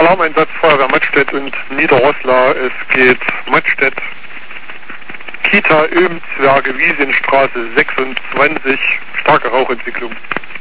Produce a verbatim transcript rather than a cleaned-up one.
Alarmeinsatz Feuerwehr Mattstedt und Niederroslar. Es geht Mattstedt, Kita Ömzwerge, Wiesienstraße sechsundzwanzig, starke Rauchentwicklung.